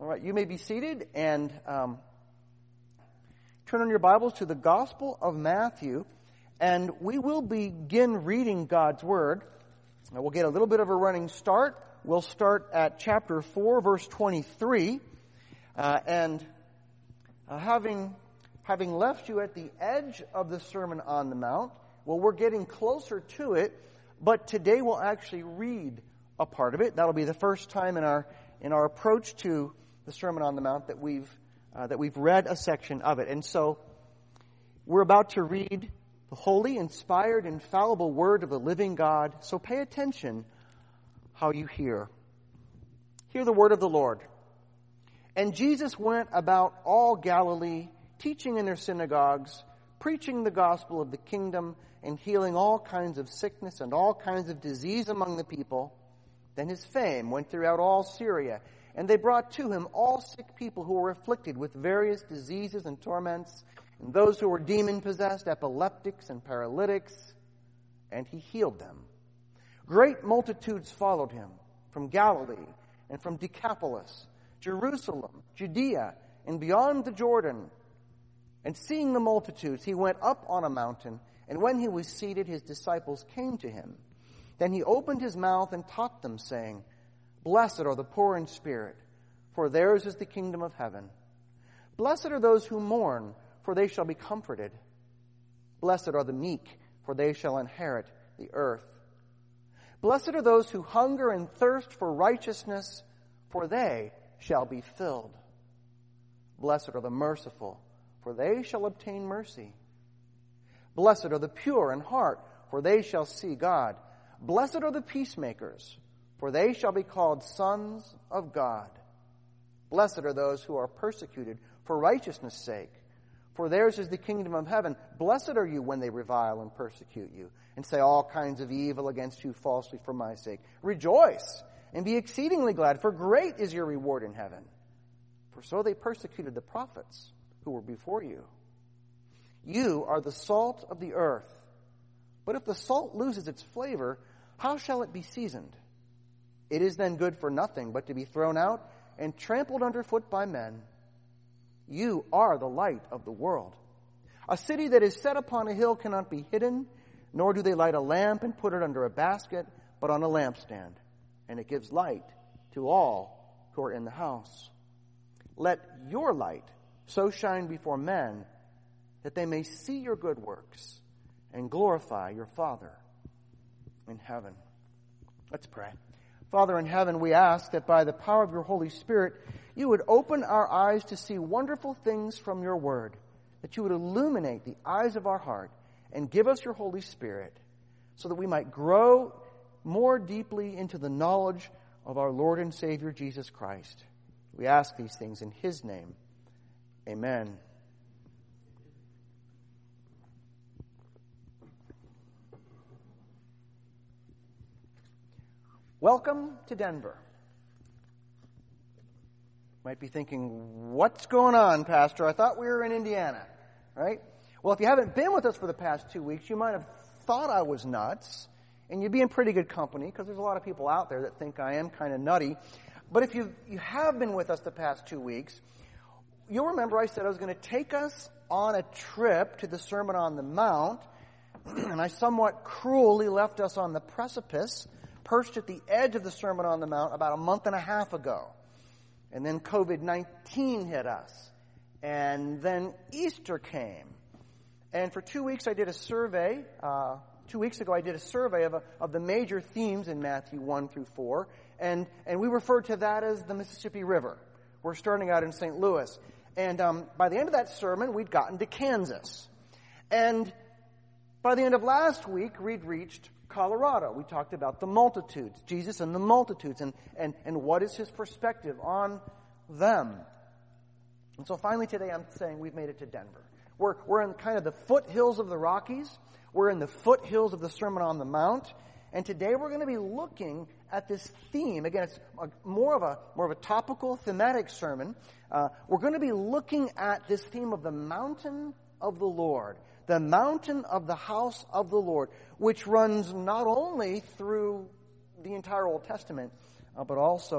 right, you may be seated and turn on your Bibles to the Gospel of Matthew, and we will begin reading God's Word. Now, we'll get a little bit of a running start. We'll start at chapter 4, verse 23, and having left you at the edge of the Sermon on the Mount, well, we're getting closer to it, but today we'll actually read a part of it. That'll be the first time in our approach to the Sermon on the Mount that we've read a section of it. And so we're about to read the holy, inspired, infallible word of the living God. So pay attention how you hear. Hear the word of the Lord. And Jesus went about all Galilee, teaching in their synagogues, preaching the gospel of the kingdom, and healing all kinds of sickness and all kinds of disease among the people. Then his fame went throughout all Syria, and they brought to him all sick people who were afflicted with various diseases and torments, and those who were demon-possessed, epileptics and paralytics, and he healed them. Great multitudes followed him from Galilee and from Decapolis, Jerusalem, Judea, and beyond the Jordan. And seeing the multitudes, he went up on a mountain, and when he was seated, his disciples came to him. Then he opened his mouth and taught them, saying, Blessed are the poor in spirit, for theirs is the kingdom of heaven. Blessed are those who mourn, for they shall be comforted. Blessed are the meek, for they shall inherit the earth. Blessed are those who hunger and thirst for righteousness, for they shall be filled. Blessed are the merciful, for they shall obtain mercy. Blessed are the pure in heart, for they shall see God. Blessed are the peacemakers, for they shall be called sons of God. Blessed are those who are persecuted for righteousness' sake, for theirs is the kingdom of heaven. Blessed are you when they revile and persecute you, and say all kinds of evil against you falsely for my sake. Rejoice and be exceedingly glad, for great is your reward in heaven. For so they persecuted the prophets who were before you. You are the salt of the earth. But if the salt loses its flavor, how shall it be seasoned? It is then good for nothing but to be thrown out and trampled underfoot by men. You are the light of the world. A city that is set upon a hill cannot be hidden, nor do they light a lamp and put it under a basket, but on a lampstand, and it gives light to all who are in the house. Let your light so shine before men that they may see your good works and glorify your Father in heaven. Let's pray. Father in heaven, we ask that by the power of your Holy Spirit, you would open our eyes to see wonderful things from your word, that you would illuminate the eyes of our heart and give us your Holy Spirit so that we might grow more deeply into the knowledge of our Lord and Savior Jesus Christ. We ask these things in his name. Amen. Welcome to Denver. Might be thinking, what's going on, Pastor? I thought we were in Indiana, right? Well, if you haven't been with us for the past 2 weeks, you might have thought I was nuts, and you'd be in pretty good company, because there's a lot of people out there that think I am kind of nutty. But if you have been with us the past 2 weeks, you'll remember I said I was going to take us on a trip to the Sermon on the Mount, and I somewhat cruelly left us on the precipice, perched at the edge of the Sermon on the Mount about a month and a half ago. And then COVID-19 hit us. And then Easter came. And for 2 weeks I did a survey. 2 weeks ago I did a survey of the major themes in Matthew 1 through 4. And we referred to that as the Mississippi River. We're starting out in St. Louis. And by the end of that sermon, we'd gotten to Kansas. And by the end of last week, we'd reached Colorado. We talked about the multitudes, Jesus and the multitudes, and what is his perspective on them. And so finally today I'm saying we've made it to Denver. We're in kind of the foothills of the Rockies. We're in the foothills of the Sermon on the Mount. And today we're going to be looking at this theme. Again, it's more of a topical, thematic sermon. We're going to be looking at this theme of the mountain of the Lord. The mountain of the house of the Lord, which runs not only through the entire Old Testament, but also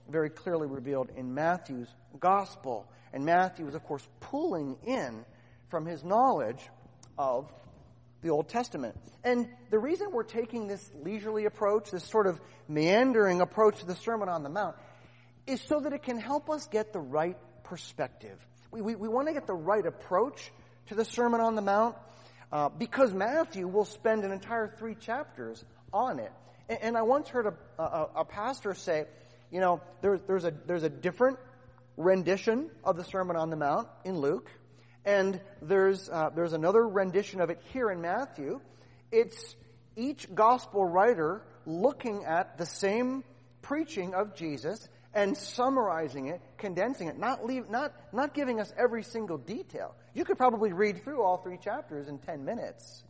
very clearly revealed in Matthew's gospel. And Matthew is, of course, pulling in from his knowledge of the Old Testament. And the reason we're taking this leisurely approach, this sort of meandering approach to the Sermon on the Mount, is so that it can help us get the right perspective. We want to get the right approach to the Sermon on the Mount because Matthew will spend an entire 3 chapters on it. And I once heard a pastor say, you know, there's a different rendition of the Sermon on the Mount in Luke, and there's another rendition of it here in Matthew. It's each gospel writer looking at the same preaching of Jesus and summarizing it, condensing it, not giving us every single detail. You could probably read through all 3 chapters in 10 minutes.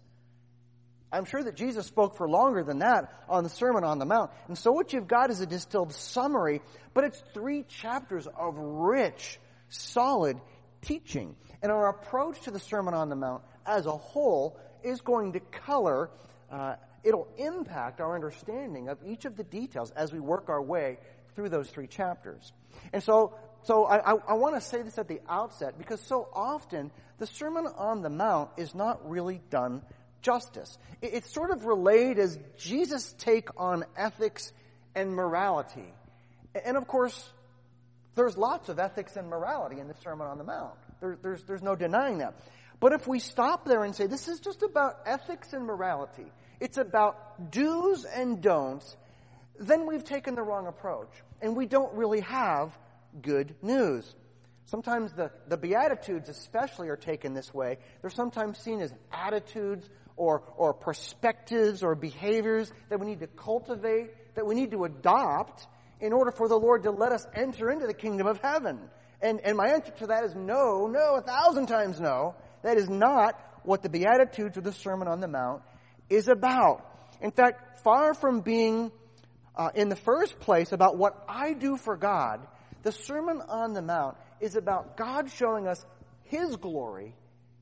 I'm sure that Jesus spoke for longer than that on the Sermon on the Mount. And so what you've got is a distilled summary, but it's 3 chapters of rich, solid teaching. And our approach to the Sermon on the Mount as a whole is going to color, it'll impact our understanding of each of the details as we work our way through those 3 chapters. And so I want to say this at the outset, because so often the Sermon on the Mount is not really done justice. It's sort of relayed as Jesus' take on ethics and morality. And of course, there's lots of ethics and morality in the Sermon on the Mount. There's no denying that. But if we stop there and say, this is just about ethics and morality, it's about do's and don'ts, then we've taken the wrong approach. And we don't really have good news. Sometimes the Beatitudes especially are taken this way. They're sometimes seen as attitudes or perspectives or behaviors that we need to cultivate, that we need to adopt in order for the Lord to let us enter into the kingdom of heaven. And my answer to that is no, 1,000 times no. That is not what the Beatitudes or the Sermon on the Mount is about. In fact, far from being in the first place about what I do for God, the Sermon on the Mount is about God showing us His glory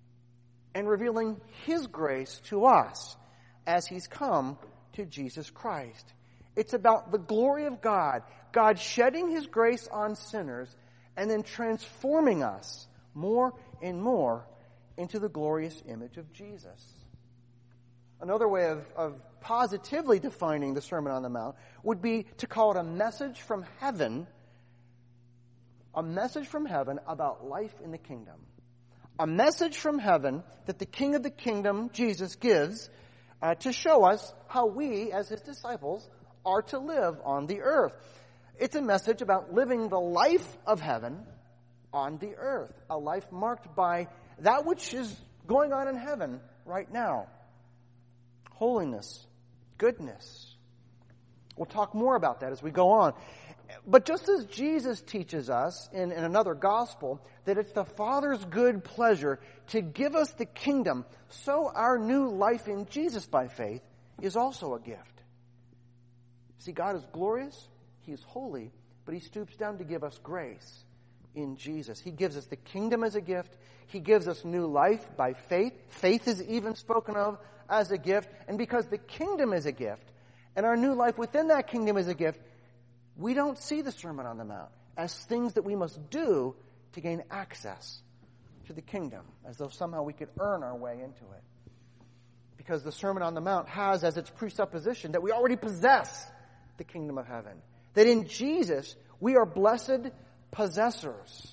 and revealing His grace to us as He's come to Jesus Christ. It's about the glory of God, God shedding His grace on sinners and then transforming us more and more into the glorious image of Jesus. Another way of positively defining the Sermon on the Mount would be to call it a message from heaven about life in the kingdom. A message from heaven that the King of the kingdom, Jesus, gives to show us how we, as His disciples, are to live on the earth. It's a message about living the life of heaven on the earth. A life marked by that which is going on in heaven right now. Holiness, goodness. We'll talk more about that as we go on. But just as Jesus teaches us in another gospel that it's the Father's good pleasure to give us the kingdom, so our new life in Jesus by faith is also a gift. See, God is glorious, He is holy, but He stoops down to give us grace in Jesus. He gives us the kingdom as a gift. He gives us new life by faith. Faith is even spoken of as a gift. And because the kingdom is a gift, and our new life within that kingdom is a gift, we don't see the Sermon on the Mount as things that we must do to gain access to the kingdom, as though somehow we could earn our way into it. Because the Sermon on the Mount has as its presupposition that we already possess the kingdom of heaven. That in Jesus, we are blessed possessors.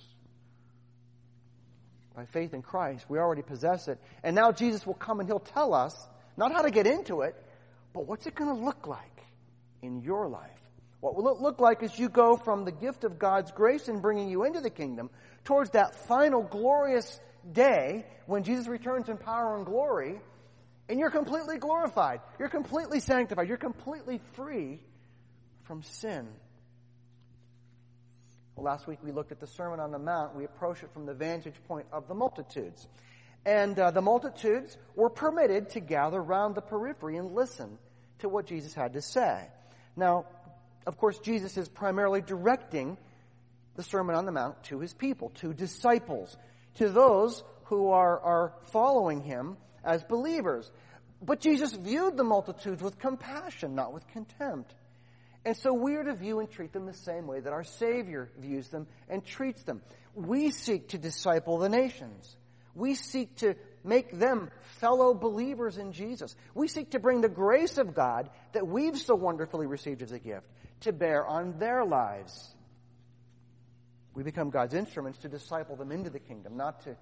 By faith in Christ, we already possess it. And now Jesus will come and He'll tell us, not how to get into it, but what's it going to look like in your life. What will it look like as you go from the gift of God's grace in bringing you into the kingdom towards that final glorious day when Jesus returns in power and glory, and you're completely glorified, you're completely sanctified, you're completely free from sin. Well, last week we looked at the Sermon on the Mount. We approached it from the vantage point of the multitudes. And the multitudes were permitted to gather around the periphery and listen to what Jesus had to say. Now, of course, Jesus is primarily directing the Sermon on the Mount to His people, to disciples, to those who are following Him as believers. But Jesus viewed the multitudes with compassion, not with contempt. And so we are to view and treat them the same way that our Savior views them and treats them. We seek to disciple the nations. We seek to make them fellow believers in Jesus. We seek to bring the grace of God that we've so wonderfully received as a gift to bear on their lives. We become God's instruments to disciple them into the kingdom, not to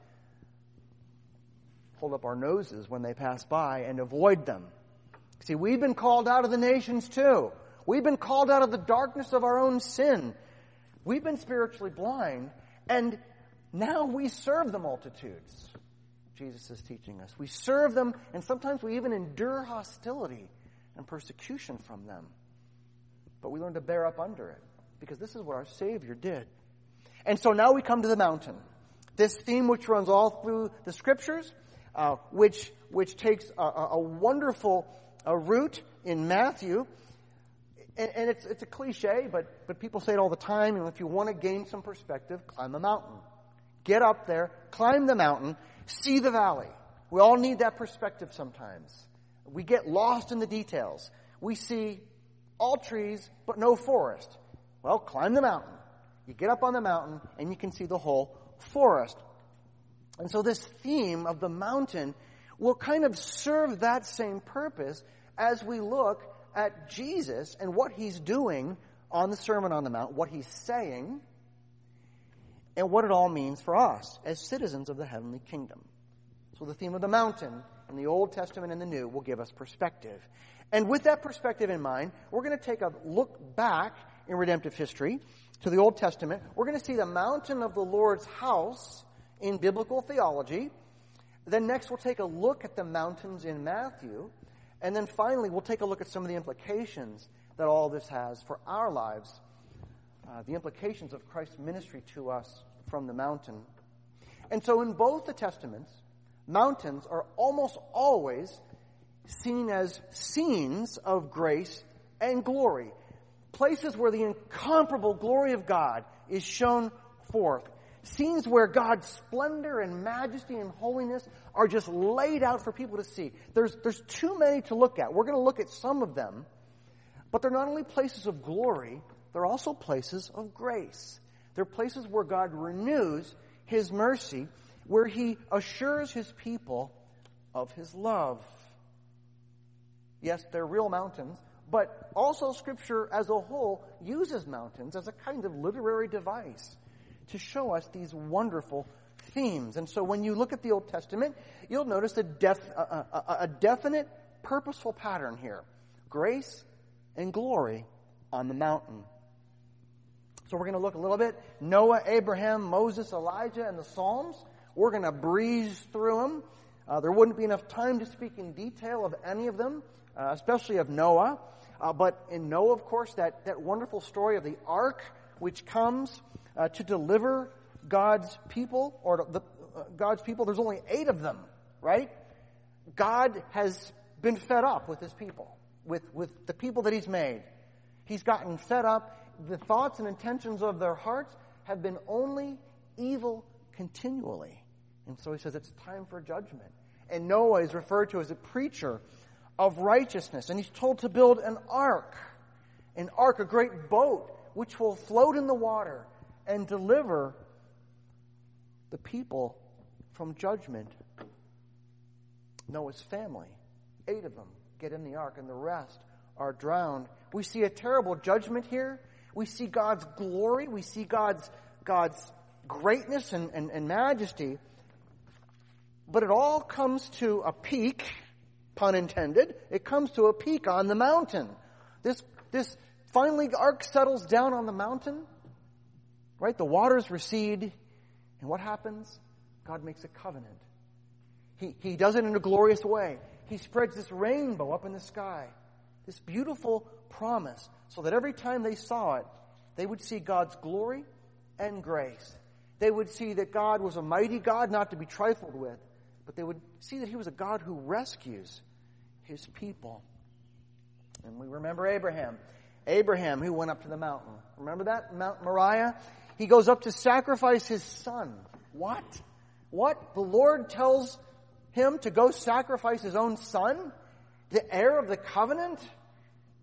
hold up our noses when they pass by and avoid them. See, we've been called out of the nations too. We've been called out of the darkness of our own sin. We've been spiritually blind, and now we serve the multitudes. Jesus is teaching us. We serve them, and sometimes we even endure hostility and persecution from them. But we learn to bear up under it, because this is what our Savior did. And so now we come to the mountain. This theme which runs all through the Scriptures, which takes a wonderful root in Matthew. And it's a cliche, but people say it all the time. And if you want to gain some perspective, climb the mountain. Get up there, climb the mountain, see the valley. We all need that perspective sometimes. We get lost in the details. We see all trees, but no forest. Well, climb the mountain. You get up on the mountain, and you can see the whole forest. And so this theme of the mountain will kind of serve that same purpose as we look at Jesus and what he's doing on the Sermon on the Mount, what he's saying, and what it all means for us as citizens of the heavenly kingdom. So the theme of the mountain in the Old Testament and the New will give us perspective. And with that perspective in mind, we're going to take a look back in redemptive history to the Old Testament. We're going to see the mountain of the Lord's house in biblical theology. Then next we'll take a look at the mountains in Matthew. And then finally, we'll take a look at some of the implications that all this has for our lives, the implications of Christ's ministry to us from the mountain. And so in both the Testaments, mountains are almost always seen as scenes of grace and glory, places where the incomparable glory of God is shown forth. Scenes where God's splendor and majesty and holiness are just laid out for people to see. There's too many to look at. We're going to look at some of them. But they're not only places of glory, they're also places of grace. They're places where God renews his mercy, where he assures his people of his love. Yes, they're real mountains, but also Scripture as a whole uses mountains as a kind of literary device to show us these wonderful themes. And so when you look at the Old Testament, you'll notice a definite, purposeful pattern here. Grace and glory on the mountain. So we're going to look a little bit. Noah, Abraham, Moses, Elijah, and the Psalms. We're going to breeze through them. There wouldn't be enough time to speak in detail of any of them, especially of Noah. But in Noah, of course, that wonderful story of the ark, which comes to deliver God's people, God's people. There's only 8 of them, right? God has been fed up with his people, with the people that he's made. He's gotten fed up. The thoughts and intentions of their hearts have been only evil continually. And so he says it's time for judgment. And Noah is referred to as a preacher of righteousness. And he's told to build an ark, a great boat, which will float in the water and deliver the people from judgment. Noah's family, 8 of them, get in the ark, and the rest are drowned. We see a terrible judgment here. We see God's glory. We see God's greatness and majesty. But it all comes to a peak, pun intended. It comes to a peak on the mountain. This finally, the ark settles down on the mountain, right? The waters recede. And what happens? God makes a covenant. He does it in a glorious way. He spreads this rainbow up in the sky, this beautiful promise, so that every time they saw it, they would see God's glory and grace. They would see that God was a mighty God, not to be trifled with, but they would see that he was a God who rescues his people. And we remember Abraham who went up to the mountain. Remember that? Mount Moriah? He goes up to sacrifice his son. What? The Lord tells him to go sacrifice his own son? The heir of the covenant?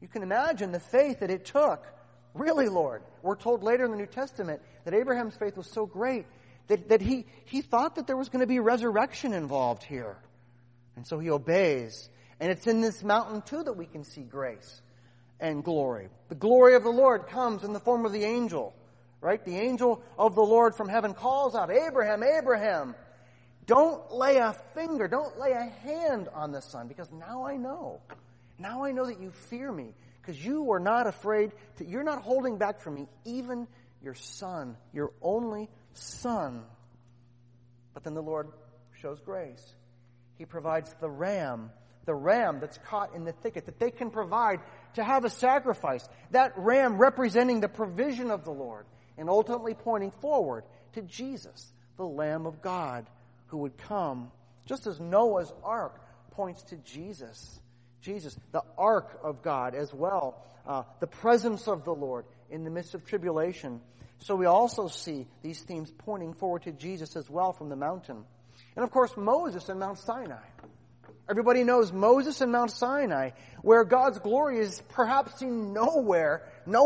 You can imagine the faith that it took. Really, Lord. We're told later in the New Testament that Abraham's faith was so great that he thought that there was going to be resurrection involved here. And so he obeys. And it's in this mountain, too, that we can see grace and glory. The glory of the Lord comes in the form of the angel, right? The angel of the Lord from heaven calls out, Abraham, Abraham, don't lay a finger, don't lay a hand on the son, because now I know. Now I know that you fear me, because you are not afraid, you're not holding back from me, even your son, your only son. But then the Lord shows grace. He provides the ram that's caught in the thicket, that they can provide to have a sacrifice. That ram representing the provision of the Lord, and ultimately pointing forward to Jesus, the Lamb of God, who would come, just as Noah's ark points to Jesus. Jesus, the ark of God as well, the presence of the Lord in the midst of tribulation. So we also see these themes pointing forward to Jesus as well from the mountain. And of course, Moses and Mount Sinai. Everybody knows Moses and Mount Sinai, where God's glory is perhaps seen nowhere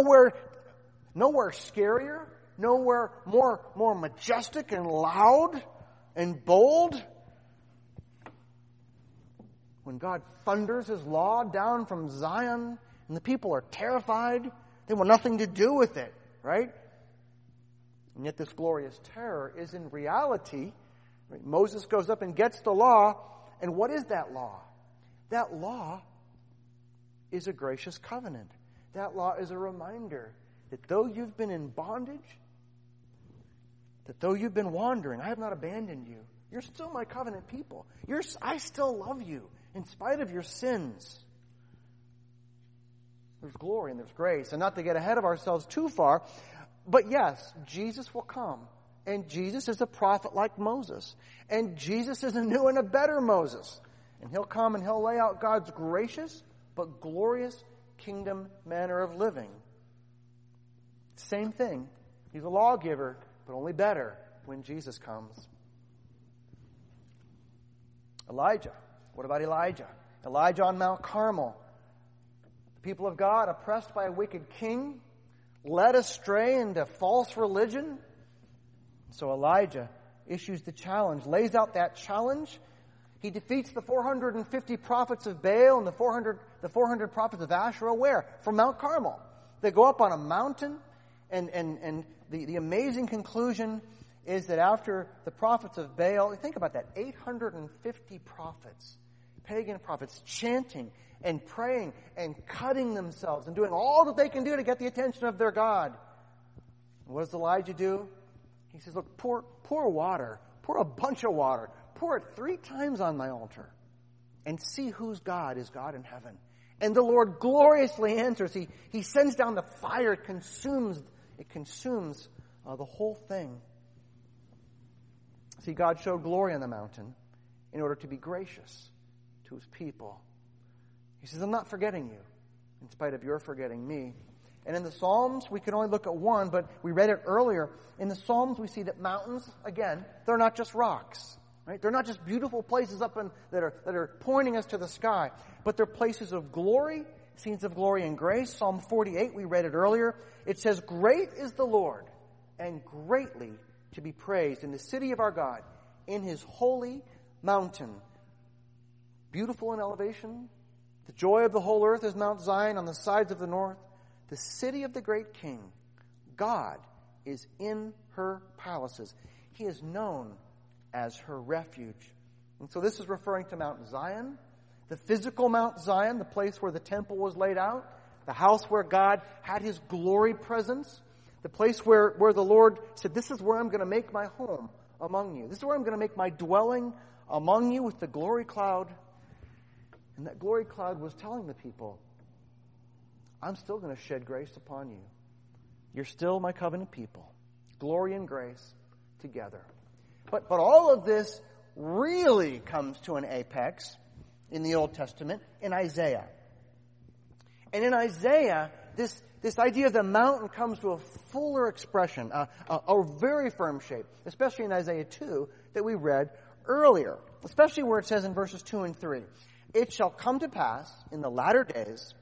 scarier, nowhere more majestic and loud and bold. When God thunders His law down from Zion and the people are terrified, they want nothing to do with it, right? And yet this glorious terror is in reality, right? Moses goes up and gets the law, and what is that law? That law is a gracious covenant. That law is a reminder that though you've been in bondage, that though you've been wandering, I have not abandoned you. You're still my covenant people. I still love you in spite of your sins. There's glory and there's grace. And not to get ahead of ourselves too far, but yes, Jesus will come. And Jesus is a prophet like Moses. And Jesus is a new and a better Moses. And He'll come and He'll lay out God's gracious but glorious kingdom manner of living. Same thing. He's a lawgiver, but only better when Jesus comes. Elijah. What about Elijah? Elijah on Mount Carmel. The people of God oppressed by a wicked king, led astray into false religion. So Elijah issues the challenge, lays out that challenge. He defeats the 450 prophets of Baal and the 400 prophets of Asherah. Where? From Mount Carmel. They go up on a mountain, and the amazing conclusion is that after the prophets of Baal, think about that, 850 prophets, pagan prophets, chanting and praying and cutting themselves and doing all that they can do to get the attention of their God. And what does Elijah do? He says, look, pour water, pour a bunch of water, pour it 3 times on my altar, and see whose God is God in heaven. And the Lord gloriously answers. He sends down the fire, it consumes the whole thing. See, God showed glory on the mountain in order to be gracious to His people. He says, I'm not forgetting you, in spite of your forgetting me. And in the Psalms, we can only look at one, but we read it earlier. In the Psalms, we see that mountains, again, they're not just rocks, right? They're not just beautiful places up that are pointing us to the sky, but they're places of glory, scenes of glory and grace. Psalm 48, we read it earlier. It says, great is the Lord, and greatly to be praised in the city of our God, in His holy mountain. Beautiful in elevation. The joy of the whole earth is Mount Zion on the sides of the north. The city of the great King. God is in her palaces. He is known as her refuge. And so this is referring to Mount Zion, the physical Mount Zion, the place where the temple was laid out, the house where God had His glory presence, the place where the Lord said, this is where I'm going to make my home among you. This is where I'm going to make my dwelling among you with the glory cloud. And that glory cloud was telling the people, I'm still going to shed grace upon you. You're still my covenant people. Glory and grace together. But all of this really comes to an apex in the Old Testament in Isaiah. And in Isaiah, this idea of the mountain comes to a fuller expression, a very firm shape, especially in Isaiah 2 that we read earlier, especially where it says in verses 2 and 3, it shall come to pass in the latter days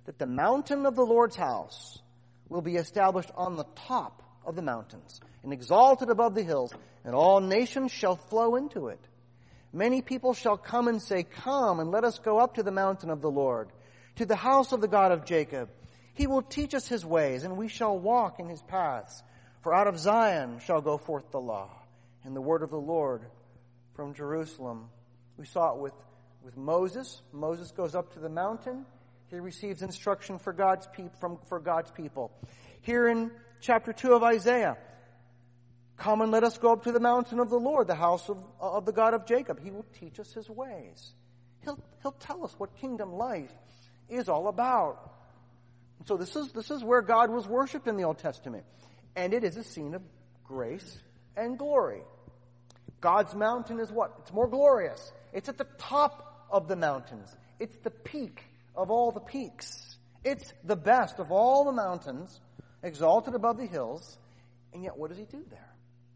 that the mountain of the Lord's house will be established on the top of the mountains and exalted above the hills, and all nations shall flow into it. Many people shall come and say, Come, and let us go up to the mountain of the Lord, to the house of the God of Jacob. He will teach us his ways, and we shall walk in his paths. For out of Zion shall go forth the law, and the word of the Lord from Jerusalem. We saw it with Moses. Moses goes up to the mountain. He receives instruction for God's people. Here in chapter 2 of Isaiah, come and let us go up to the mountain of the Lord, the house of the God of Jacob. He will teach us his ways. He'll tell us what kingdom life is all about. So this is where God was worshipped in the Old Testament. And it is a scene of grace and glory. God's mountain is what? It's more glorious. It's at the top of the mountains. It's the peak of all the peaks. It's the best of all the mountains, exalted above the hills. And yet what does he do there?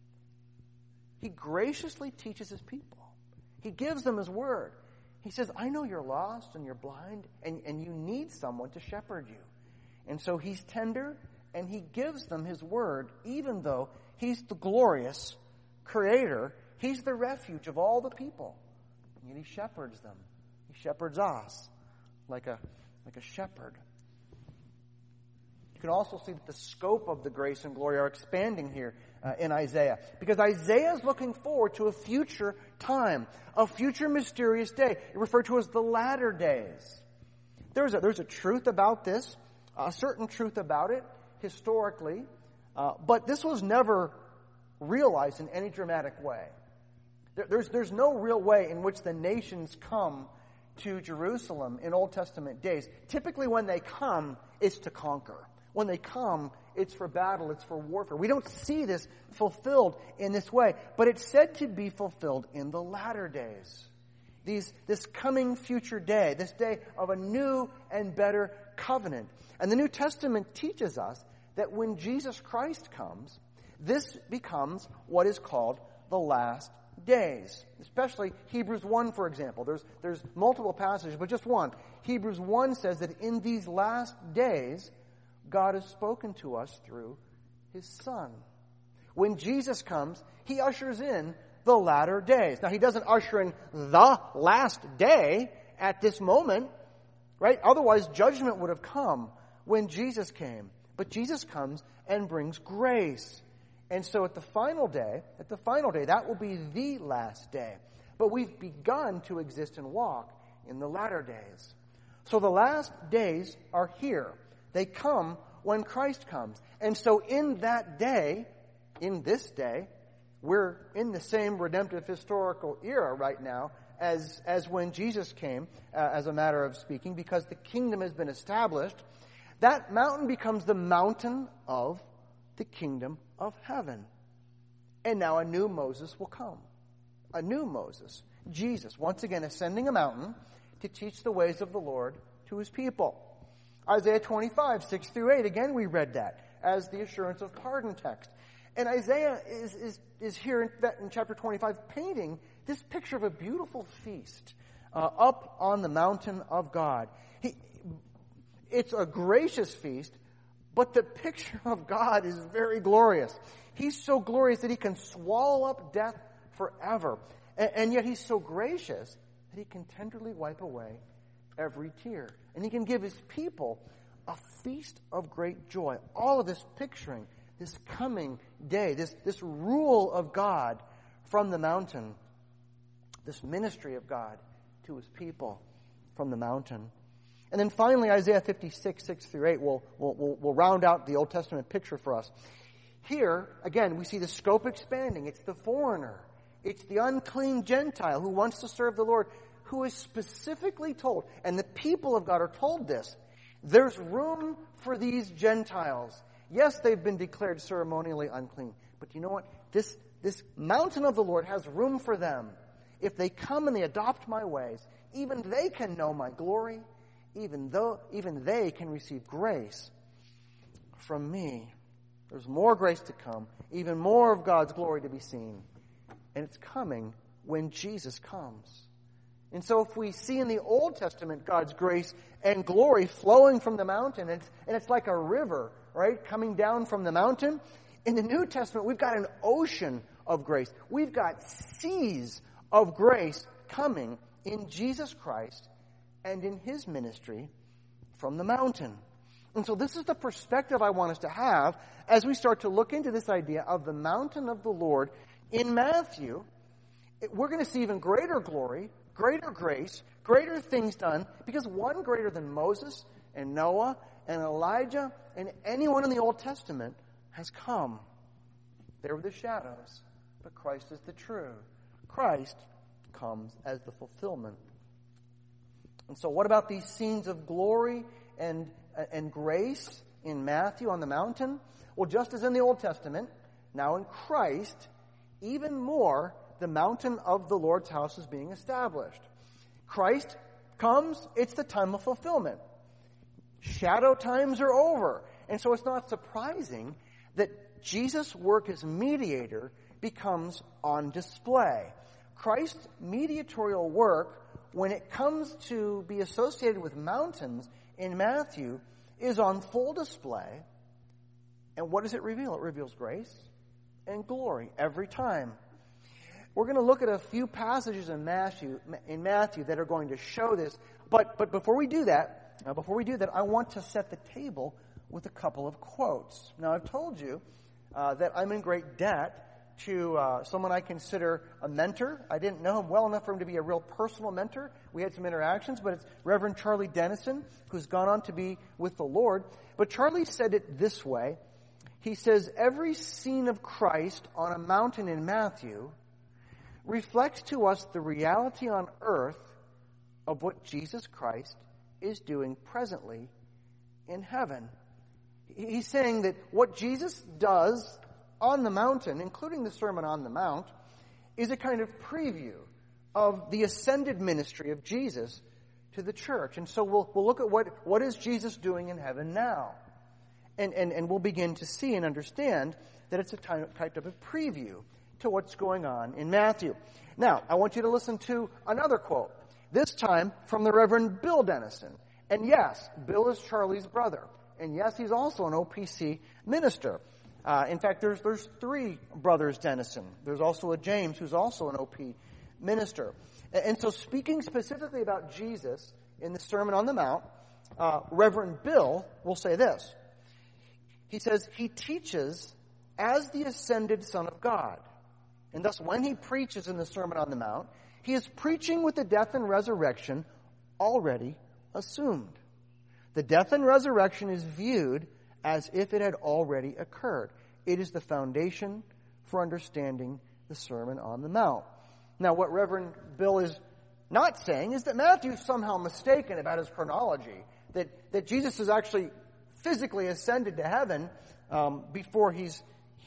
He graciously teaches his people. He gives them his word. He says, I know you're lost and you're blind and you need someone to shepherd you. And so he's tender and he gives them his word, even though he's the glorious creator. He's the refuge of all the people. And he shepherds them. He shepherds us like a shepherd. You can also see that the scope of the grace and glory are expanding here in Isaiah. Because Isaiah is looking forward to a future time, a future mysterious day. It's referred to as the latter days. There's a truth about this, a certain truth about it historically, but this was never realized in any dramatic way. There's no real way in which the nations come to Jerusalem in Old Testament days. Typically when they come, it's to conquer. When they come, it's for battle, it's for warfare. We don't see this fulfilled in this way, but it's said to be fulfilled in the latter days. This coming future day, this day of a new and better covenant. And the New Testament teaches us that when Jesus Christ comes, this becomes what is called the last days. Especially Hebrews 1, for example. There's multiple passages, but just one. Hebrews 1 says that in these last days, God has spoken to us through his Son. When Jesus comes, he ushers in the latter days. Now, he doesn't usher in the last day at this moment, right? Otherwise, judgment would have come when Jesus came. But Jesus comes and brings grace. And so at the final day, that will be the last day. But we've begun to exist and walk in the latter days. So the last days are here. They come when Christ comes. And so in that day, in this day, we're in the same redemptive historical era right now as when Jesus came, as a matter of speaking, because the kingdom has been established. That mountain becomes the mountain of the kingdom of heaven. And now a new Moses will come. A new Moses. Jesus, once again, ascending a mountain to teach the ways of the Lord to his people. Isaiah 25, 6 through 8, again we read that as the assurance of pardon text. And Isaiah is here in chapter 25 painting this picture of a beautiful feast up on the mountain of God. It's a gracious feast, but the picture of God is very glorious. He's so glorious that he can swallow up death forever. And yet he's so gracious that he can tenderly wipe away every tear. And he can give his people a feast of great joy. All of this picturing this coming day, this rule of God from the mountain, this ministry of God to his people from the mountain. And then finally, Isaiah 56, 6 through 8 will round out the Old Testament picture for us. Here, again, we see the scope expanding. It's the foreigner. It's the unclean Gentile who wants to serve the Lord, who is specifically told, and the people of God are told this, there's room for these Gentiles. Yes, they've been declared ceremonially unclean, but you know what? This mountain of the Lord has room for them. If they come and they adopt my ways, even they can know my glory, even they can receive grace from me. There's more grace to come, even more of God's glory to be seen. And it's coming when Jesus comes. And so if we see in the Old Testament God's grace and glory flowing from the mountain, and it's like a river, right, coming down from the mountain, in the New Testament we've got an ocean of grace. We've got seas of grace coming in Jesus Christ and in His ministry from the mountain. And so this is the perspective I want us to have as we start to look into this idea of the mountain of the Lord in Matthew. We're going to see even greater glory, greater grace, greater things done, because one greater than Moses and Noah and Elijah and anyone in the Old Testament has come. They were the shadows, but Christ is the true. Christ comes as the fulfillment. And so what about these scenes of glory and grace in Matthew on the mountain? Well, just as in the Old Testament, now in Christ, even more, the mountain of the Lord's house is being established. Christ comes, it's the time of fulfillment. Shadow times are over. And so it's not surprising that Jesus' work as mediator becomes on display. Christ's mediatorial work, when it comes to be associated with mountains in Matthew, is on full display. And what does it reveal? It reveals grace and glory every time. We're going to look at a few passages in Matthew that are going to show this. But before we do that, I want to set the table with a couple of quotes. Now, I've told you that I'm in great debt to someone I consider a mentor. I didn't know him well enough for him to be a real personal mentor. We had some interactions, but it's Reverend Charlie Dennison, who's gone on to be with the Lord. But Charlie said it this way. He says, every scene of Christ on a mountain in Matthew reflects to us the reality on earth of what Jesus Christ is doing presently in heaven. He's saying that what Jesus does on the mountain, including the Sermon on the Mount, is a kind of preview of the ascended ministry of Jesus to the church. And so we'll look at what is Jesus doing in heaven now. And we'll begin to see and understand that it's a type of a preview to what's going on in Matthew. Now, I want you to listen to another quote, this time from the Reverend Bill Dennison. And yes, Bill is Charlie's brother. And yes, he's also an OPC minister. In fact, there's three brothers Dennison. There's also a James who's also an OP minister. And so speaking specifically about Jesus in the Sermon on the Mount, Reverend Bill will say this. He says, he teaches as the ascended Son of God. And thus, when he preaches in the Sermon on the Mount, he is preaching with the death and resurrection already assumed. The death and resurrection is viewed as if it had already occurred. It is the foundation for understanding the Sermon on the Mount. Now, what Reverend Bill is not saying is that Matthew is somehow mistaken about his chronology, that Jesus is actually physically ascended to heaven before he's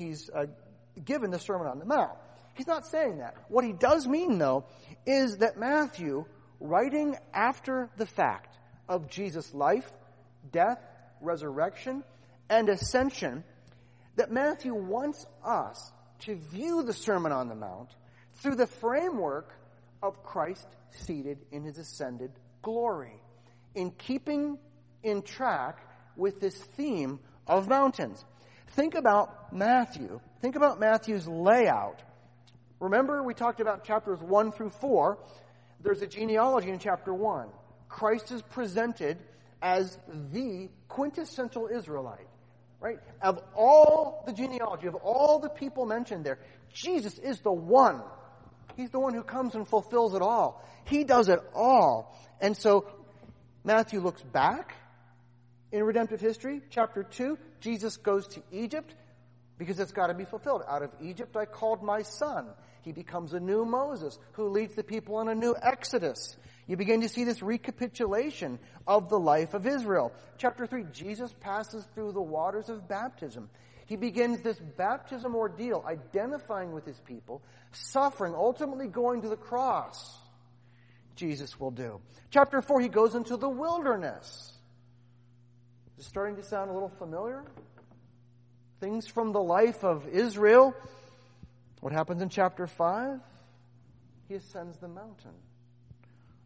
given the Sermon on the Mount. He's not saying that. What he does mean, though, is that Matthew, writing after the fact of Jesus' life, death, resurrection, and ascension, that Matthew wants us to view the Sermon on the Mount through the framework of Christ seated in his ascended glory, in keeping in track with this theme of mountains. Think about Matthew. Think about Matthew's layout. Remember, we talked about chapters 1 through 4. There's a genealogy in chapter 1. Christ is presented as the quintessential Israelite, right? Of all the genealogy, of all the people mentioned there, Jesus is the one. He's the one who comes and fulfills it all. He does it all. And so Matthew looks back in redemptive history. Chapter 2, Jesus goes to Egypt because it's got to be fulfilled. Out of Egypt I called my son. He becomes a new Moses who leads the people on a new Exodus. You begin to see this recapitulation of the life of Israel. Chapter 3, Jesus passes through the waters of baptism. He begins this baptism ordeal, identifying with his people, suffering, ultimately going to the cross. Jesus will do. Chapter 4, he goes into the wilderness. Is it starting to sound a little familiar? Things from the life of Israel. What happens in chapter 5? He ascends the mountain.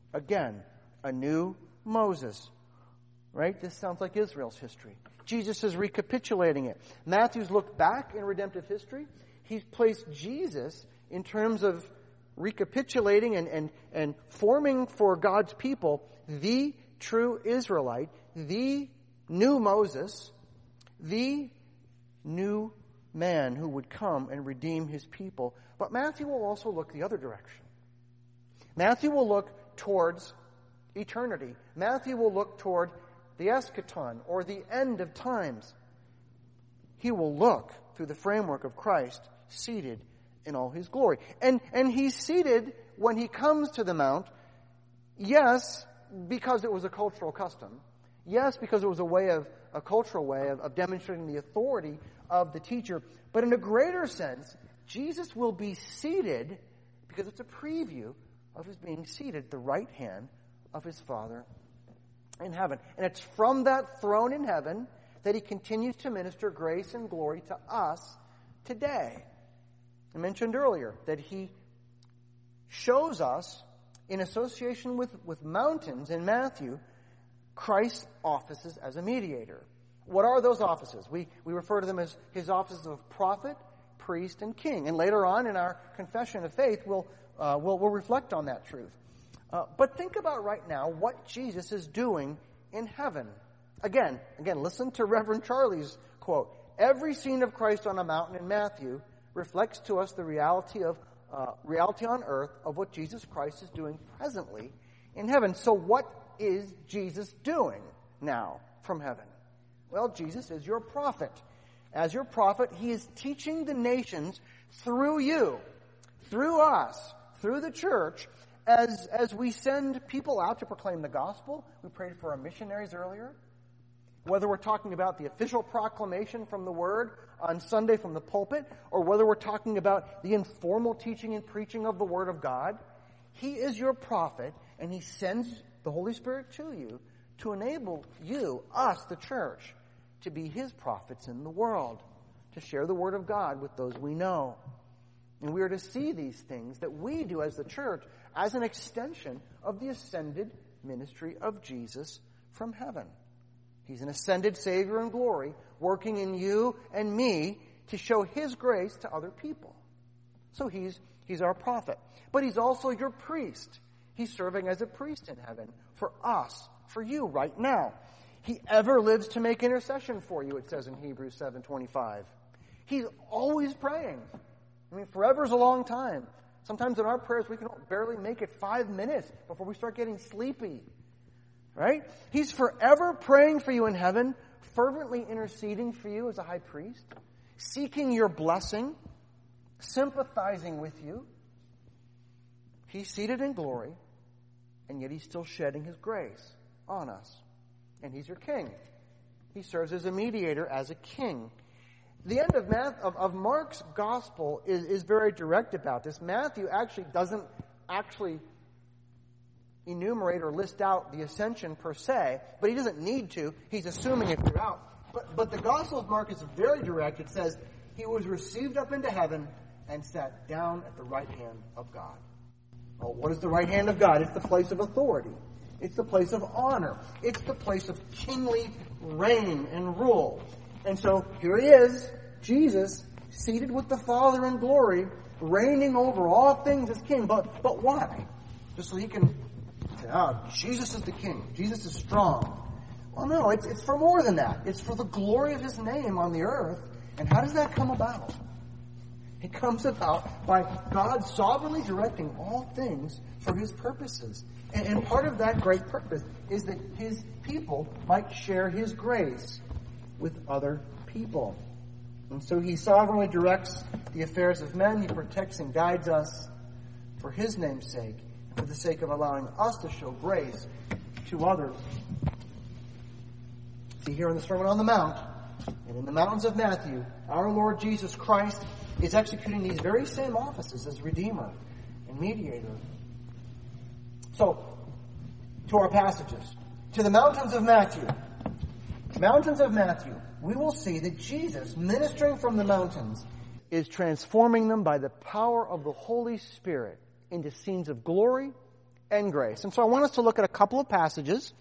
Again, a new Moses. Right? This sounds like Israel's history. Jesus is recapitulating it. Matthew's looked back in redemptive history. He's placed Jesus in terms of recapitulating and forming for God's people the true Israelite, the new Moses, the new man who would come and redeem his people. But Matthew will also look the other direction. Matthew will look towards eternity. Matthew will look toward the eschaton, or the end of times. He will look through the framework of Christ, seated in all his glory. And he's seated when he comes to the mount, yes, because it was a cultural custom. Yes, because it was a cultural way of demonstrating the authority of the teacher. But in a greater sense, Jesus will be seated because it's a preview of his being seated at the right hand of his Father in heaven. And it's from that throne in heaven that he continues to minister grace and glory to us today. I mentioned earlier that he shows us, in association with mountains in Matthew, Christ's offices as a mediator. What are those offices? We refer to them as his offices of prophet, priest, and king. And later on in our confession of faith, we'll reflect on that truth. But think about right now what Jesus is doing in heaven. Again, listen to Reverend Charlie's quote. Every scene of Christ on a mountain in Matthew reflects to us the reality on earth of what Jesus Christ is doing presently in heaven. So what is Jesus doing now from heaven? Well, Jesus is your prophet. As your prophet, he is teaching the nations through you, through us, through the church, as we send people out to proclaim the gospel. We prayed for our missionaries earlier. Whether we're talking about the official proclamation from the Word on Sunday from the pulpit, or whether we're talking about the informal teaching and preaching of the Word of God, he is your prophet, and he sends the Holy Spirit to you to enable you, us, the church, to be his prophets in the world, to share the Word of God with those we know. And we are to see these things that we do as the church as an extension of the ascended ministry of Jesus from heaven. He's an ascended Savior in glory, working in you and me to show his grace to other people. So he's our prophet. But he's also your priest. He's serving as a priest in heaven for us, for you right now. He ever lives to make intercession for you, it says in Hebrews 7:25. He's always praying. I mean, forever is a long time. Sometimes in our prayers, we can barely make it 5 minutes before we start getting sleepy. Right? He's forever praying for you in heaven, fervently interceding for you as a high priest, seeking your blessing, sympathizing with you. He's seated in glory, and yet he's still shedding his grace on us. And he's your king. He serves as a mediator, as a king. The end of Mark's gospel is very direct about this. Matthew actually doesn't enumerate or list out the ascension per se, but he doesn't need to. He's assuming it throughout. But the Gospel of Mark is very direct. It says, he was received up into heaven and sat down at the right hand of God. Well, what is the right hand of God? It's the place of authority. It's the place of honor. It's the place of kingly reign and rule. And so here he is, Jesus, seated with the Father in glory, reigning over all things as king. But why? Just so he can say, Jesus is the king. Jesus is strong. Well, no, it's for more than that. It's for the glory of his name on the earth. And how does that come about? It comes about by God sovereignly directing all things for his purposes. And part of that great purpose is that his people might share his grace with other people. And so he sovereignly directs the affairs of men. He protects and guides us for his name's sake, for the sake of allowing us to show grace to others. See, here in the Sermon on the Mount, and in the mountains of Matthew, our Lord Jesus Christ is executing these very same offices as Redeemer and Mediator. So, to our passages. To the mountains of Matthew. Mountains of Matthew. We will see that Jesus, ministering from the mountains, is transforming them by the power of the Holy Spirit into scenes of glory and grace. And so I want us to look at a couple of passages.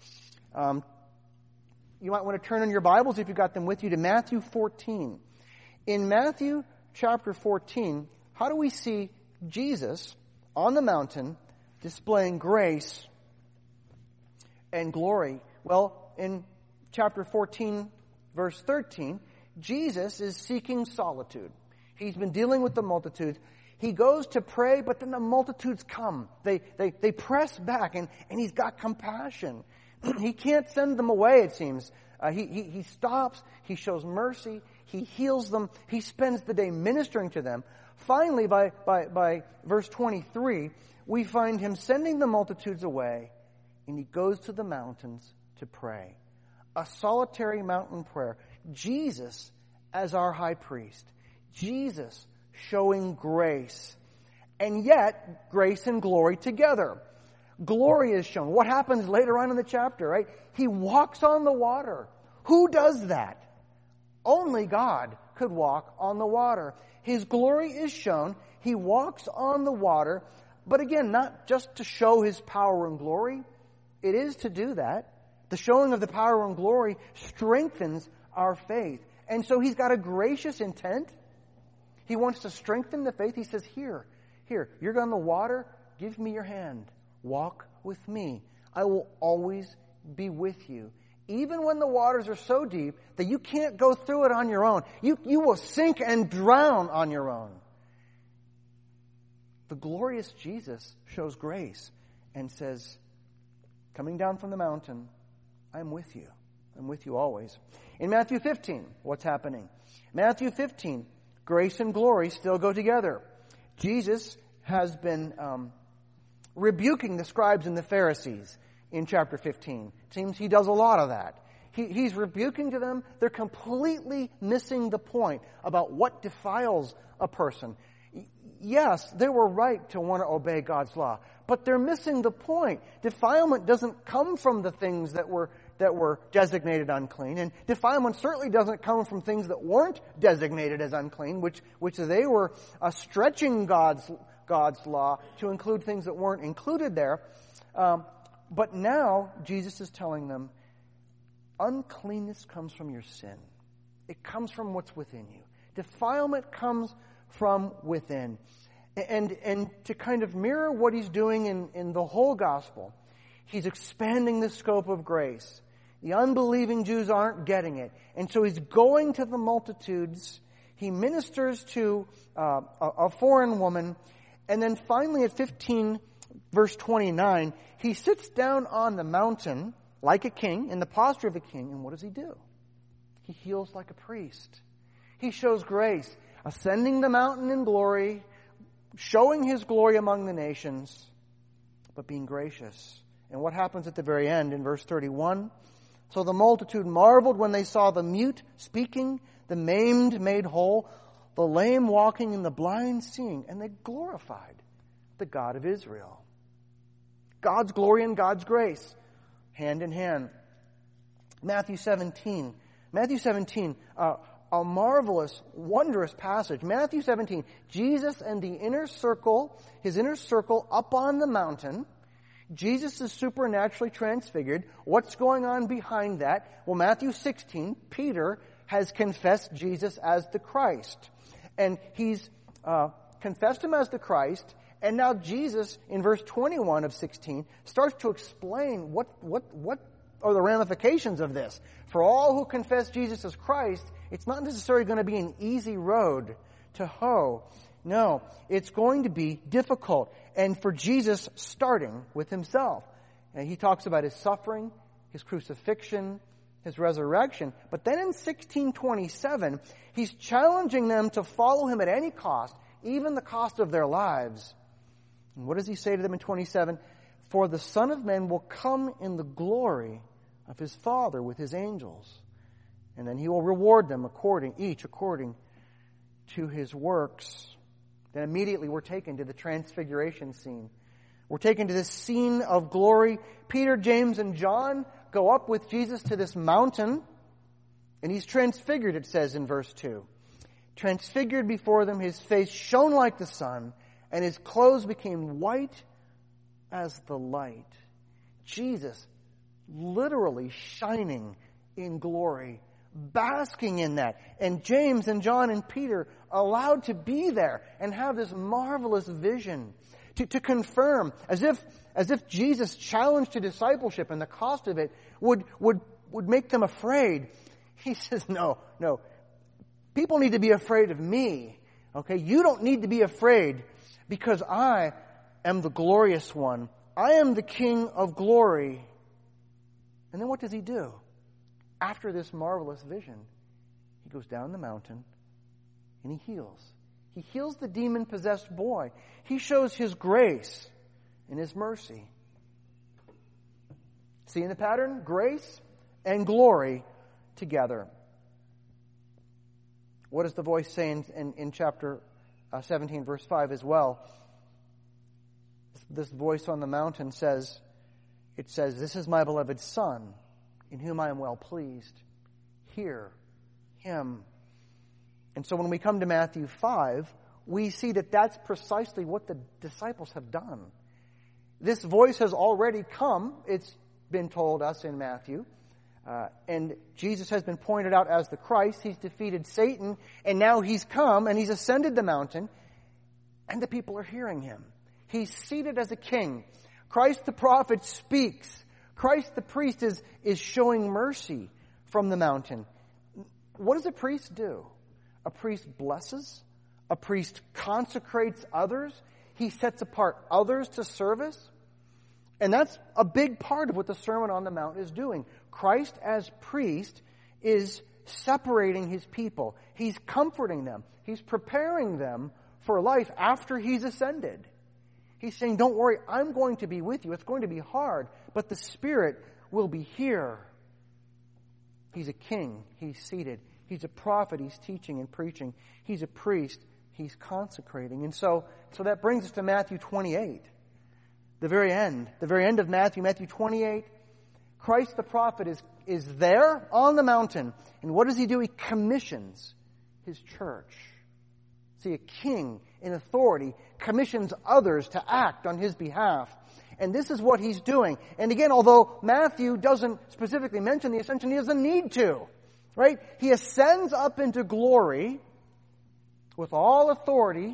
You might want to turn in your Bibles, if you've got them with you, to Matthew 14. In Matthew chapter 14, how do we see Jesus on the mountain displaying grace and glory? Well, in chapter 14, verse 13, Jesus is seeking solitude. He's been dealing with the multitudes. He goes to pray, but then the multitudes come. They press back, and he's got compassion. He can't send them away, it seems. He stops. He shows mercy. He heals them. He spends the day ministering to them. Finally, by verse 23, we find him sending the multitudes away, and he goes to the mountains to pray. A solitary mountain prayer. Jesus as our high priest. Jesus showing grace. And yet, grace and glory together. Glory is shown. What happens later on in the chapter, right? He walks on the water. Who does that? Only God could walk on the water. His glory is shown. He walks on the water. But again, not just to show his power and glory. It is to do that. The showing of the power and glory strengthens our faith. And so he's got a gracious intent. He wants to strengthen the faith. He says, here, you're on the water. Give me your hand. Walk with me. I will always be with you. Even when the waters are so deep that you can't go through it on your own. You will sink and drown on your own. The glorious Jesus shows grace and says, coming down from the mountain, I'm with you. I'm with you always. In Matthew 15, what's happening? Matthew 15, grace and glory still go together. Jesus has been rebuking the scribes and the Pharisees in chapter 15. It seems he does a lot of that. He's rebuking to them. They're completely missing the point about what defiles a person. Yes, they were right to want to obey God's law, but they're missing the point. Defilement doesn't come from the things that were designated unclean, and defilement certainly doesn't come from things that weren't designated as unclean, which they were stretching God's law to include things that weren't included there. But now Jesus is telling them, uncleanness comes from your sin. It comes from what's within you. Defilement comes from within. And to kind of mirror what he's doing in the whole gospel, he's expanding the scope of grace. The unbelieving Jews aren't getting it. And so he's going to the multitudes. He ministers to a foreign woman. And then finally at 15, verse 29, he sits down on the mountain like a king, in the posture of a king. And what does he do? He heals like a priest. He shows grace, ascending the mountain in glory, showing his glory among the nations, but being gracious. And what happens at the very end in verse 31? So the multitude marveled when they saw the mute speaking, the maimed made whole, the lame walking, and the blind seeing, and they glorified the God of Israel. God's glory and God's grace, hand in hand. Matthew 17, a marvelous, wondrous passage. Matthew 17, Jesus and the inner circle, his inner circle up on the mountain. Jesus is supernaturally transfigured. What's going on behind that? Well, Matthew 16, Peter has confessed Jesus as the Christ. And he's confessed him as the Christ. And now Jesus, in verse 21 of 16, starts to explain what are the ramifications of this. For all who confess Jesus as Christ, it's not necessarily going to be an easy road to hoe. No, it's going to be difficult. And for Jesus, starting with himself. And he talks about his suffering, his crucifixion, his resurrection. But then in 1627, he's challenging them to follow him at any cost, even the cost of their lives. And what does he say to them in 27? For the Son of Man will come in the glory of his Father with his angels. And then he will reward them each according to his works. Then immediately we're taken to the transfiguration scene. We're taken to this scene of glory. Peter, James, and John go up with Jesus to this mountain. And he's transfigured, it says in verse 2. Transfigured before them, his face shone like the sun, and his clothes became white as the light. Jesus literally shining in glory, basking in that. And James and John and Peter allowed to be there and have this marvelous vision to confirm, as if Jesus' challenge to discipleship and the cost of it would make them afraid. He says, no. People need to be afraid of me. Okay? You don't need to be afraid, because I am the glorious one. I am the King of glory. And then what does he do? After this marvelous vision, he goes down the mountain and he heals. He heals the demon-possessed boy. He shows his grace and his mercy. Seeing the pattern? Grace and glory together. What does the voice say in chapter 17, verse 5 as well? This voice on the mountain says, "This is my beloved Son, in whom I am well pleased. Hear him." And so when we come to Matthew 5, we see that that's precisely what the disciples have done. This voice has already come. It's been told us in Matthew. And Jesus has been pointed out as the Christ. He's defeated Satan, and now he's come and he's ascended the mountain, and the people are hearing him. He's seated as a king. Christ the prophet speaks. Christ the priest is showing mercy from the mountain. What does a priest do? A priest blesses. A priest consecrates others. He sets apart others to service. And that's a big part of what the Sermon on the Mount is doing. Christ as priest is separating his people. He's comforting them. He's preparing them for life after he's ascended. He's saying, don't worry, I'm going to be with you. It's going to be hard, but the Spirit will be here. He's a king. He's seated. He's a prophet. He's teaching and preaching. He's a priest. He's consecrating. And so that brings us to Matthew 28. The very end of Matthew 28, Christ the prophet is there on the mountain. And what does he do? He commissions his church. See, a king in authority commissions others to act on his behalf. And this is what he's doing. And again, although Matthew doesn't specifically mention the ascension, he doesn't need to. Right? He ascends up into glory with all authority.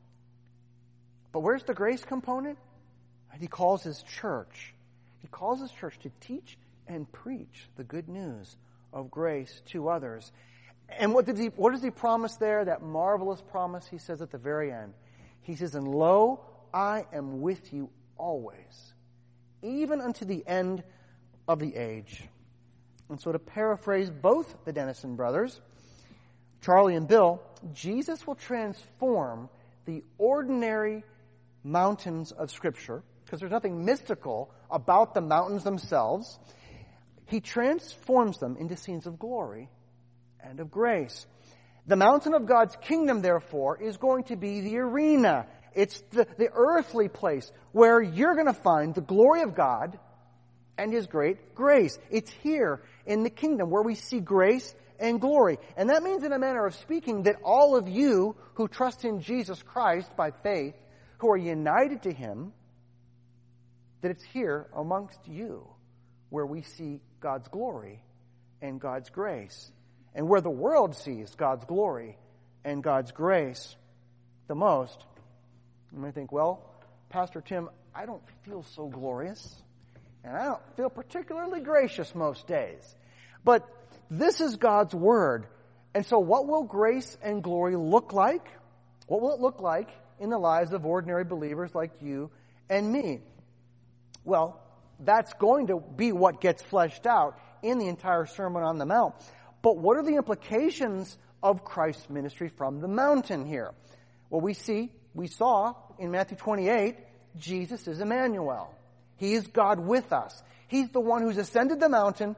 But where's the grace component? He calls his church. He calls his church to teach and preach the good news of grace to others. And what does he promise there? That marvelous promise he says at the very end. He says, "And lo, I am with you always, even unto the end of the age." And so to paraphrase both the Dennison brothers, Charlie and Bill, Jesus will transform the ordinary mountains of Scripture, because there's nothing mystical about the mountains themselves. He transforms them into scenes of glory and of grace. The mountain of God's kingdom, therefore, is going to be the arena. It's the earthly place where you're going to find the glory of God and His great grace. It's here in the kingdom where we see grace and glory. And that means, in a manner of speaking, that all of you who trust in Jesus Christ by faith, who are united to Him, that it's here amongst you where we see God's glory and God's grace, and where the world sees God's glory and God's grace the most. You may think, well, Pastor Tim, I don't feel so glorious, and I don't feel particularly gracious most days. But this is God's Word. And so what will grace and glory look like? What will it look like in the lives of ordinary believers like you and me? Well, that's going to be what gets fleshed out in the entire Sermon on the Mount. But what are the implications of Christ's ministry from the mountain here? Well, we saw in Matthew 28, Jesus is Emmanuel. He is God with us. He's the one who's ascended the mountain,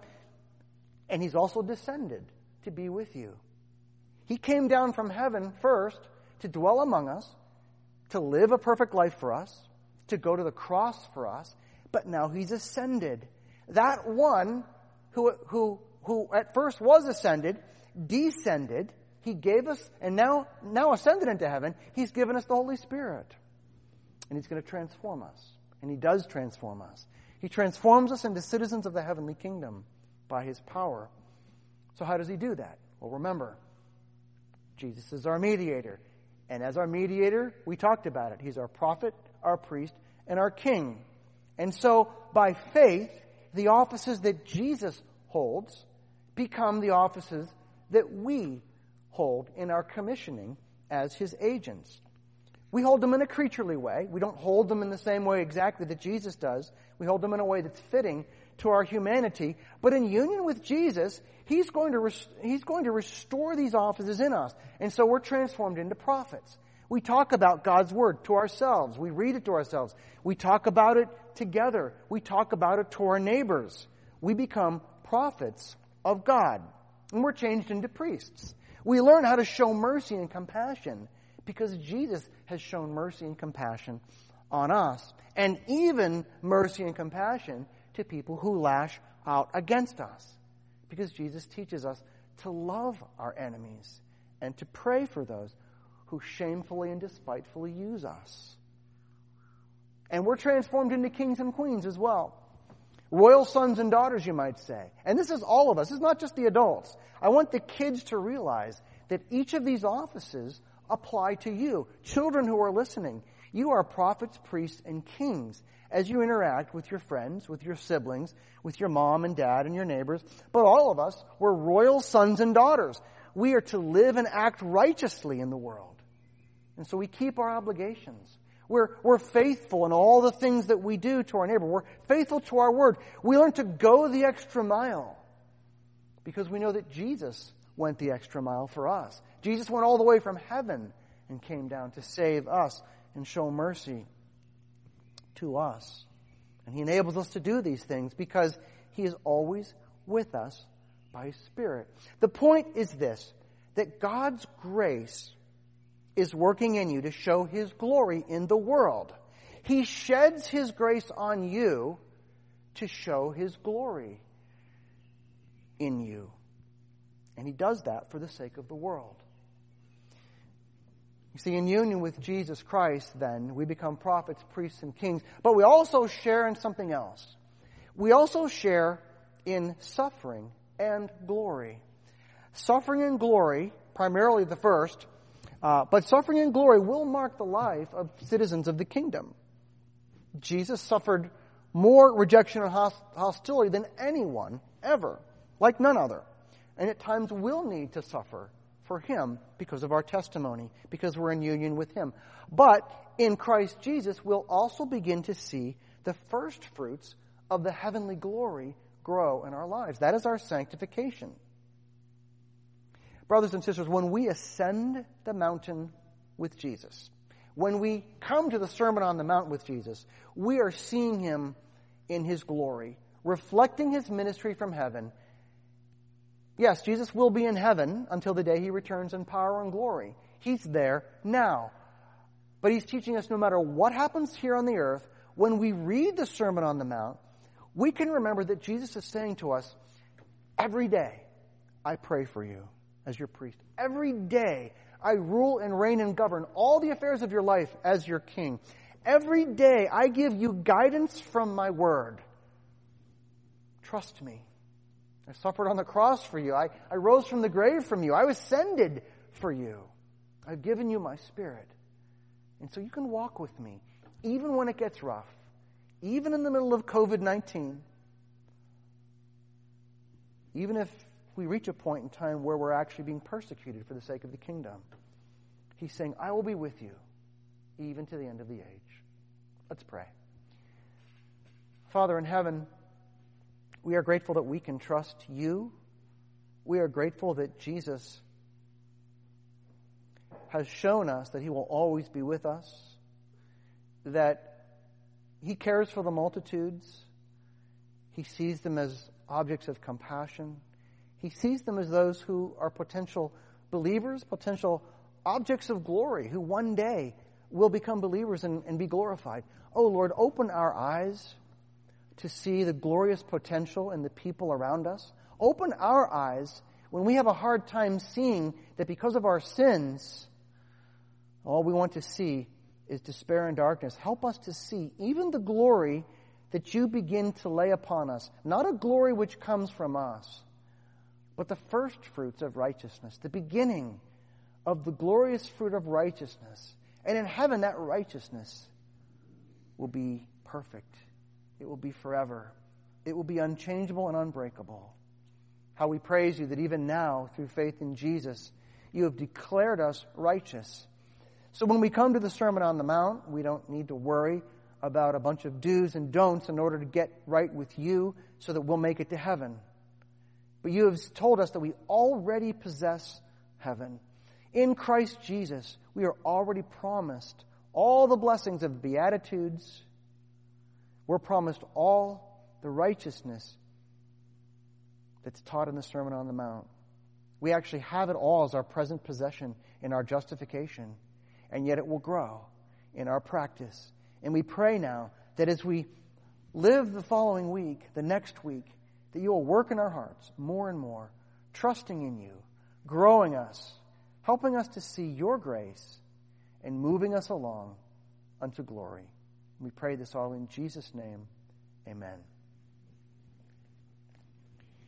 and He's also descended to be with you. He came down from heaven first to dwell among us, to live a perfect life for us, to go to the cross for us, but now He's ascended. That one who at first was ascended, descended, He gave us, and now ascended into heaven, He's given us the Holy Spirit. And He's going to transform us And He does transform us. He transforms us into citizens of the heavenly kingdom by His power. So how does He do that? Well, remember, Jesus is our mediator. And as our mediator, we talked about it. He's our prophet, our priest, and our king. And so, by faith, the offices that Jesus holds become the offices that we hold in our commissioning as His agents. We hold them in a creaturely way. We don't hold them in the same way exactly that Jesus does. We hold them in a way that's fitting to our humanity. But in union with Jesus, He's going to restore these offices in us. And so we're transformed into prophets. We talk about God's Word to ourselves. We read it to ourselves. We talk about it together. We talk about it to our neighbors. We become prophets of God. And we're changed into priests. We learn how to show mercy and compassion because Jesus has shown mercy and compassion on us. And even mercy and compassion to people who lash out against us. Because Jesus teaches us to love our enemies and to pray for those who shamefully and despitefully use us. And we're transformed into kings and queens as well. Royal sons and daughters, you might say. And this is all of us. This is not just the adults. I want the kids to realize that each of these offices apply to you. Children who are listening, you are prophets, priests, and kings as you interact with your friends, with your siblings, with your mom and dad and your neighbors. But all of us, we're royal sons and daughters. We are to live and act righteously in the world. And so we keep our obligations. We're faithful in all the things that we do to our neighbor. We're faithful to our word. We learn to go the extra mile because we know that Jesus went the extra mile for us. Jesus went all the way from heaven and came down to save us and show mercy to us. And He enables us to do these things because He is always with us by His Spirit. The point is this, that God's grace is working in you to show His glory in the world. He sheds His grace on you to show His glory in you. And He does that for the sake of the world. You see, in union with Jesus Christ, then, we become prophets, priests, and kings. But we also share in something else. We also share in suffering and glory. Suffering and glory, primarily the first, but suffering and glory will mark the life of citizens of the kingdom. Jesus suffered more rejection and hostility than anyone ever, like none other. And at times will need to suffer for Him because of our testimony, because we're in union with Him. But in Christ Jesus, we'll also begin to see the first fruits of the heavenly glory grow in our lives. That is our sanctification. Brothers and sisters, when we ascend the mountain with Jesus, when we come to the Sermon on the Mount with Jesus, we are seeing Him in His glory, reflecting His ministry from heaven. Yes, Jesus will be in heaven until the day He returns in power and glory. He's there now. But He's teaching us no matter what happens here on the earth, when we read the Sermon on the Mount, we can remember that Jesus is saying to us, every day I pray for you as your priest. Every day I rule and reign and govern all the affairs of your life as your king. Every day I give you guidance from my word. Trust me. I suffered on the cross for you. I rose from the grave from you. I was ascended for you. I've given you my Spirit. And so you can walk with me, even when it gets rough, even in the middle of COVID-19, even if we reach a point in time where we're actually being persecuted for the sake of the kingdom. He's saying, I will be with you, even to the end of the age. Let's pray. Father in heaven, we are grateful that we can trust you. We are grateful that Jesus has shown us that He will always be with us, that He cares for the multitudes. He sees them as objects of compassion. He sees them as those who are potential believers, potential objects of glory, who one day will become believers and be glorified. Oh Lord, open our eyes to see the glorious potential in the people around us. Open our eyes when we have a hard time seeing that because of our sins, all we want to see is despair and darkness. Help us to see even the glory that you begin to lay upon us. Not a glory which comes from us, but the first fruits of righteousness, the beginning of the glorious fruit of righteousness. And in heaven, that righteousness will be perfect. It will be forever. It will be unchangeable and unbreakable. How we praise you that even now, through faith in Jesus, you have declared us righteous. So when we come to the Sermon on the Mount, we don't need to worry about a bunch of do's and don'ts in order to get right with you so that we'll make it to heaven. But you have told us that we already possess heaven. In Christ Jesus, we are already promised all the blessings of Beatitudes. We're promised all the righteousness that's taught in the Sermon on the Mount. We actually have it all as our present possession in our justification, and yet it will grow in our practice. And we pray now that as we live the following week, the next week, that you will work in our hearts more and more, trusting in you, growing us, helping us to see your grace, and moving us along unto glory. We pray this all in Jesus' name. Amen.